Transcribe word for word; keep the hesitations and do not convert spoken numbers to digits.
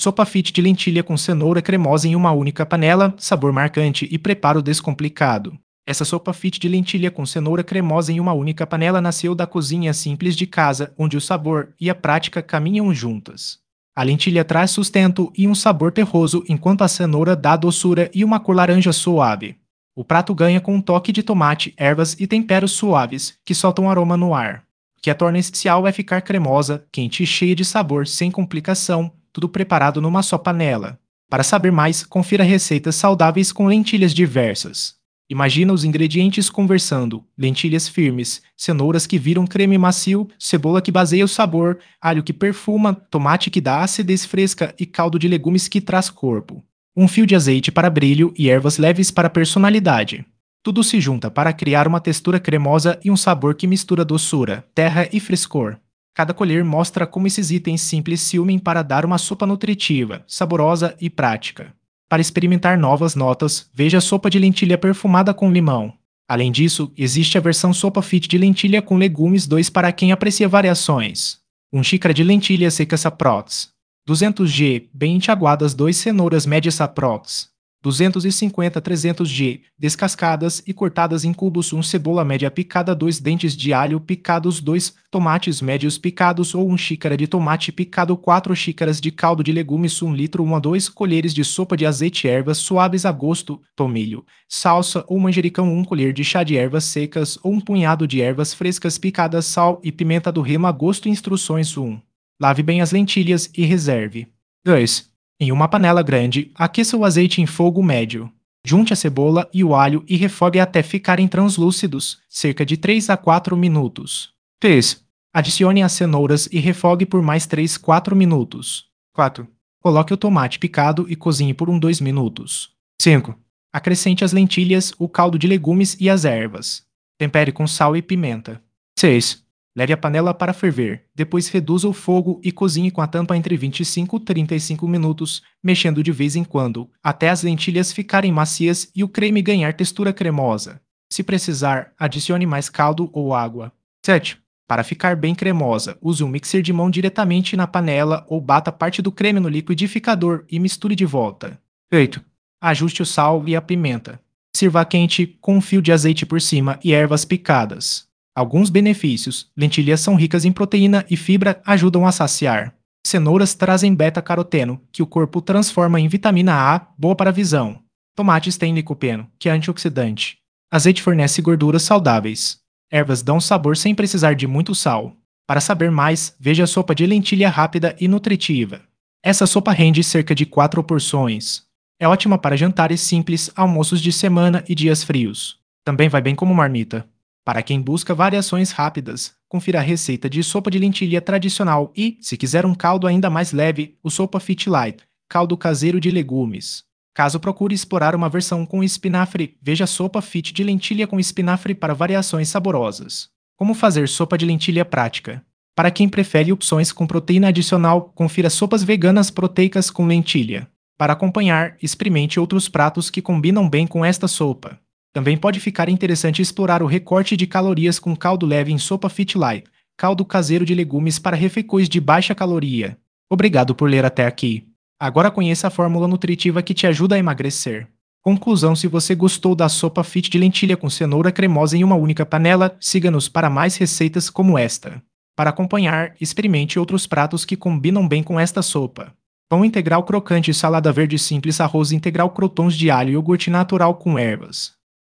Sopa fit de lentilha com cenoura cremosa em uma única panela, sabor marcante e preparo descomplicado. Essa sopa fit de lentilha com cenoura cremosa em uma única panela nasceu da cozinha simples de casa, onde o sabor e a prática caminham juntas. A lentilha traz sustento e um sabor terroso, enquanto a cenoura dá doçura e uma cor laranja suave. O prato ganha com um toque de tomate, ervas e temperos suaves, que soltam aroma no ar. O que a torna especial é ficar cremosa, quente e cheia de sabor, sem complicação, tudo preparado numa só panela. Para saber mais, confira receitas saudáveis com lentilhas diversas. Imagina os ingredientes conversando: lentilhas firmes, cenouras que viram creme macio, cebola que baseia o sabor, alho que perfuma, tomate que dá acidez fresca e caldo de legumes que traz corpo. Um fio de azeite para brilho e ervas leves para personalidade. Tudo se junta para criar uma textura cremosa e um sabor que mistura doçura, terra e frescor. Cada colher mostra como esses itens simples se unem para dar uma sopa nutritiva, saborosa e prática. Para experimentar novas notas, veja a sopa de lentilha perfumada com limão. Além disso, existe a versão sopa fit de lentilha com legumes dois para quem aprecia variações. uma xícara de lentilhas secas aprox. duzentos gramas, bem enxaguadas duas cenouras médias aprox. duzentos e cinquenta a trezentos gramas, descascadas e cortadas em cubos uma cebola média picada dois dentes de alho picados dois tomates médios picados ou uma xícara de tomate picado quatro xícaras de caldo de legumes um litro uma a duas colheres de sopa de azeite ervas suaves a gosto, tomilho, salsa ou manjericão uma colher de chá de ervas secas ou um punhado de ervas frescas picadas sal e pimenta do reino a gosto instruções um. Lave bem as lentilhas e reserve. dois. Em uma panela grande, aqueça o azeite em fogo médio. Junte a cebola e o alho e refogue até ficarem translúcidos, cerca de três a quatro minutos. três. Adicione as cenouras e refogue por mais três a quatro minutos. quatro. Coloque o tomate picado e cozinhe por um a dois minutos. cinco. Acrescente as lentilhas, o caldo de legumes e as ervas. Tempere com sal e pimenta. seis. Leve a panela para ferver, depois reduza o fogo e cozinhe com a tampa entre vinte e cinco a trinta e cinco minutos, mexendo de vez em quando, até as lentilhas ficarem macias e o creme ganhar textura cremosa. Se precisar, adicione mais caldo ou água. sete. Para ficar bem cremosa, use um mixer de mão diretamente na panela ou bata parte do creme no liquidificador e misture de volta. oito. Ajuste o sal e a pimenta. Sirva quente, com um fio de azeite por cima e ervas picadas. Alguns benefícios: lentilhas são ricas em proteína e fibra, ajudam a saciar. Cenouras trazem beta-caroteno, que o corpo transforma em vitamina A, boa para a visão. Tomates têm licopeno, que é antioxidante. Azeite fornece gorduras saudáveis. Ervas dão sabor sem precisar de muito sal. Para saber mais, veja a sopa de lentilha rápida e nutritiva. Essa sopa rende cerca de quatro porções. É ótima para jantares simples, almoços de semana e dias frios. Também vai bem como marmita. Para quem busca variações rápidas, confira a receita de sopa de lentilha tradicional e, se quiser um caldo ainda mais leve, o Sopa Fit Light, caldo caseiro de legumes. Caso procure explorar uma versão com espinafre, veja a sopa fit de lentilha com espinafre para variações saborosas. Como fazer sopa de lentilha prática? Para quem prefere opções com proteína adicional, confira sopas veganas proteicas com lentilha. Para acompanhar, experimente outros pratos que combinam bem com esta sopa. Também pode ficar interessante explorar o recorte de calorias com caldo leve em Sopa Fit Light, caldo caseiro de legumes para refeições de baixa caloria. Obrigado por ler até aqui. Agora conheça a fórmula nutritiva que te ajuda a emagrecer. Conclusão: se você gostou da sopa fit de lentilha com cenoura cremosa em uma única panela, siga-nos para mais receitas como esta. Para acompanhar, experimente outros pratos que combinam bem com esta sopa. Pão integral crocante, salada verde simples, arroz integral, crotons de alho e iogurte natural com ervas.